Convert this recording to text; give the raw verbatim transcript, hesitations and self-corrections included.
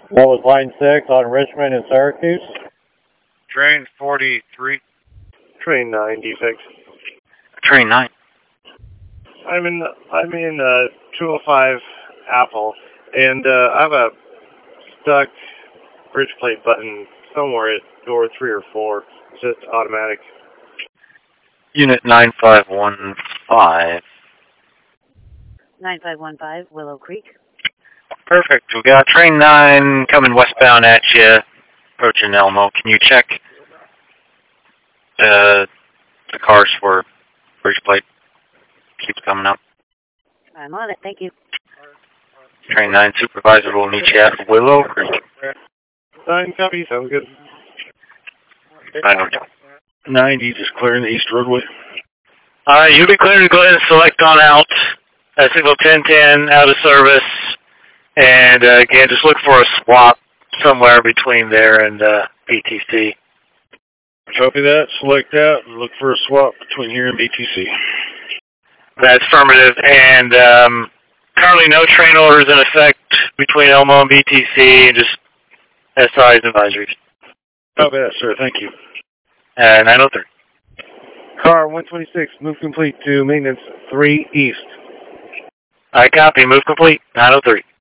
That was line six on Richmond and Syracuse. Train forty-three. Train nine, defect. Train nine. I'm in, I'm in uh, two oh five Apple, and uh, I have a stuck bridge plate button somewhere at door three or four. It's just automatic. Unit nine five one five. nine five one five, Willow Creek. Perfect. We got train nine coming westbound at you, approaching Elmo. Can you check uh, the cars for bridge plate? Keeps coming up. I'm on it, thank you. Train nine supervisor will meet you at Willow Creek. Nine copy, sounds good. I don't know. ninety, just clearing the east roadway. Uh, you'll be clear to go ahead and select on out. Uh, signal ten ten out of service. And uh, again, just look for a swap somewhere between there and uh, B T C. Copy that. Select out and look for a swap between here and B T C. That's affirmative. And um, currently no train orders in effect between Elmo and B T C, and just S I's advisories. Copy that, sir. Thank you. Uh, nine oh three. Car one twenty-six, move complete to maintenance three east. I copy. Move complete. nine oh three.